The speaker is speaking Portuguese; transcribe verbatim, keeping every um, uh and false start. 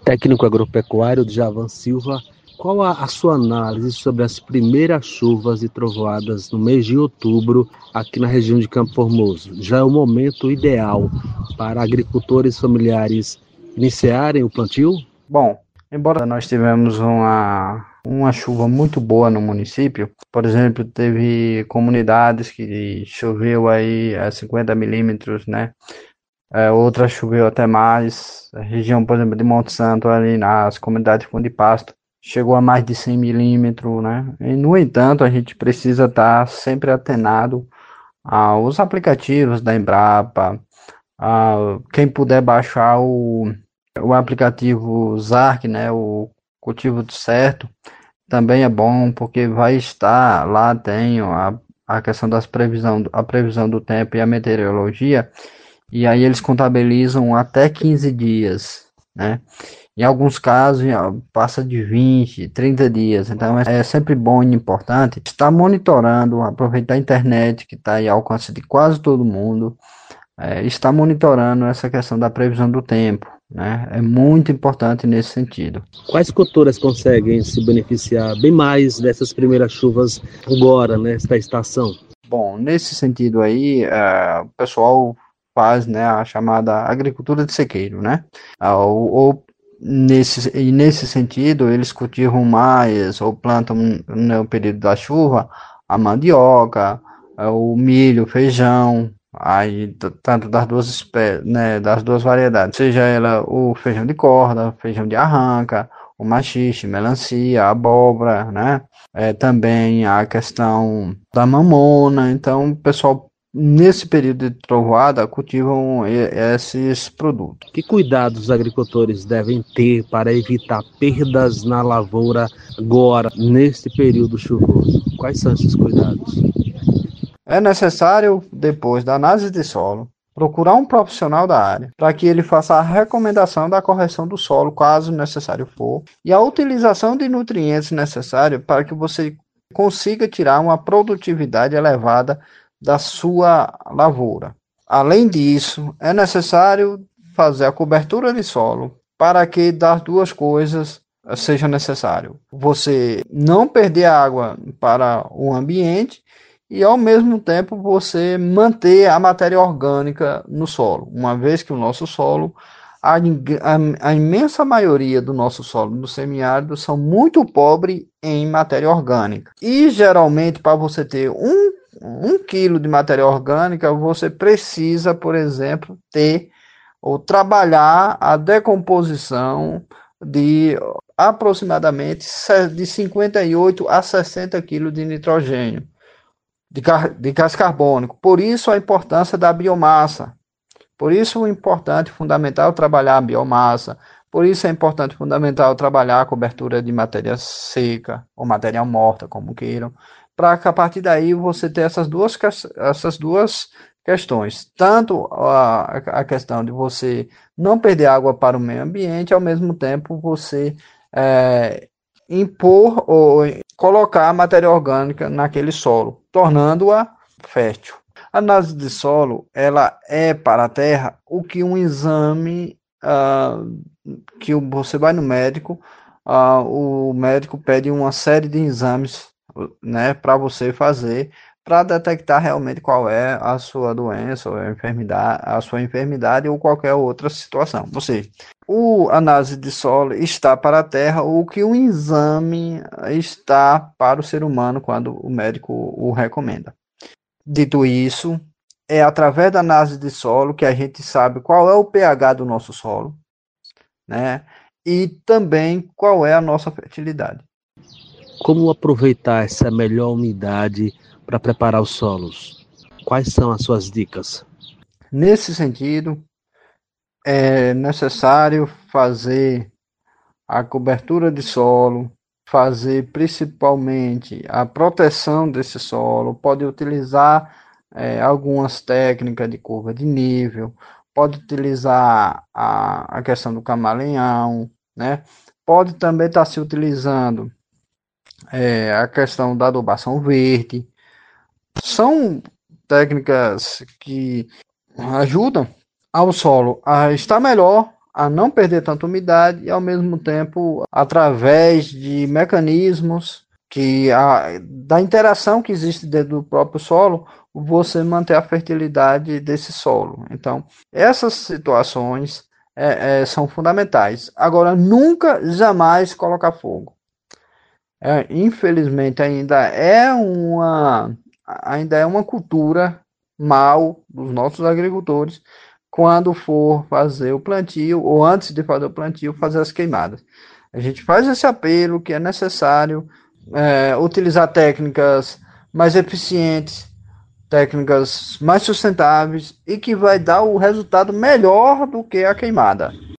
Técnico agropecuário Djavan Silva, qual a, a sua análise sobre as primeiras chuvas e trovoadas no mês de outubro aqui na região de Campo Formoso? Já é o momento ideal para agricultores familiares iniciarem o plantio? Bom, embora nós tivemos uma, uma chuva muito boa no município, por exemplo, teve comunidades que choveu aí a cinquenta milímetros, né? É, outra choveu até mais. A região, por exemplo, de Monte Santo, ali nas comunidades de Fundo de Pasto, chegou a mais de cem milímetros, né? E, no entanto, a gente precisa estar sempre atenado aos aplicativos da Embrapa, a quem puder baixar o, o aplicativo Zarc, né? O Cultivo do Certo, também é bom, porque vai estar lá, tem a, a questão das previsão, a previsão do tempo e a meteorologia. E aí eles contabilizam até quinze dias, né? Em alguns casos passa de vinte, trinta dias. Então é sempre bom e importante estar monitorando, aproveitar a internet que está ao alcance de quase todo mundo, é, estar monitorando essa questão da previsão do tempo, né? É muito importante nesse sentido. Quais culturas conseguem se beneficiar bem mais dessas primeiras chuvas agora, nesta estação? Bom, nesse sentido aí, é, o pessoal faz, né, a chamada agricultura de sequeiro, né? Ah, Ou, ou nesse, e nesse sentido, eles cultivam mais ou plantam no período da chuva a mandioca, eh, o milho, feijão, aí t- tanto das duas espécies, né, das duas variedades, seja ela o feijão de corda, feijão de arranca, o maxixe, melancia, abóbora, né? É, também a questão da mamona. Então, o pessoal, nesse período de trovoada, cultivam e- esses produtos. Que cuidados os agricultores devem ter para evitar perdas na lavoura agora, neste período chuvoso? Quais são esses cuidados? É necessário, depois da análise de solo, procurar um profissional da área para que ele faça a recomendação da correção do solo, caso necessário for, e a utilização de nutrientes necessários para que você consiga tirar uma produtividade elevada da sua lavoura. Além disso, é necessário fazer a cobertura de solo para que das duas coisas seja necessário. Você não perder água para o ambiente e ao mesmo tempo você manter a matéria orgânica no solo, uma vez que o nosso solo, a, a, a imensa maioria do nosso solo no semiárido são muito pobres em matéria orgânica. E geralmente para você ter um, um quilo de matéria orgânica, você precisa, por exemplo, ter ou trabalhar a decomposição de aproximadamente de cinquenta e oito a sessenta quilos de nitrogênio de, de gás carbônico. Por isso a importância da biomassa. Por isso é importante, fundamental trabalhar a biomassa. Por isso é importante, fundamental trabalhar a cobertura de matéria seca ou matéria morta, como queiram, para que a partir daí você ter essas duas, essas duas questões. Tanto a, a questão de você não perder água para o meio ambiente, ao mesmo tempo você é, impor ou colocar a matéria orgânica naquele solo, tornando-a fértil. A análise de solo, ela é para a terra o que um exame uh, que você vai no médico, uh, o médico pede uma série de exames, né, para você fazer, para detectar realmente qual é a sua doença, ou a enfermidade, a sua enfermidade ou qualquer outra situação. Ou seja, o análise de solo está para a terra o que um exame está para o ser humano quando o médico o recomenda. Dito isso, é através da análise de solo que a gente sabe qual é o pH do nosso solo, né? E também qual é a nossa fertilidade. Como aproveitar essa melhor umidade para preparar os solos? Quais são as suas dicas? Nesse sentido, é necessário fazer a cobertura de solo, fazer principalmente a proteção desse solo, pode utilizar é, algumas técnicas de curva de nível, pode utilizar a, a questão do camaleão, né? Pode também estar se utilizando é, a questão da adubação verde. São técnicas que ajudam ao solo a estar melhor, a não perder tanta umidade e, ao mesmo tempo, através de mecanismos que a, da interação que existe dentro do próprio solo, você manter a fertilidade desse solo. Então, essas situações é, é, são fundamentais. Agora, nunca, jamais colocar fogo. É, infelizmente, ainda é uma, ainda é uma cultura mal dos nossos agricultores quando for fazer o plantio, ou antes de fazer o plantio, fazer as queimadas. A gente faz esse apelo que é necessário é, utilizar técnicas mais eficientes, técnicas mais sustentáveis e que vai dar o resultado melhor do que a queimada.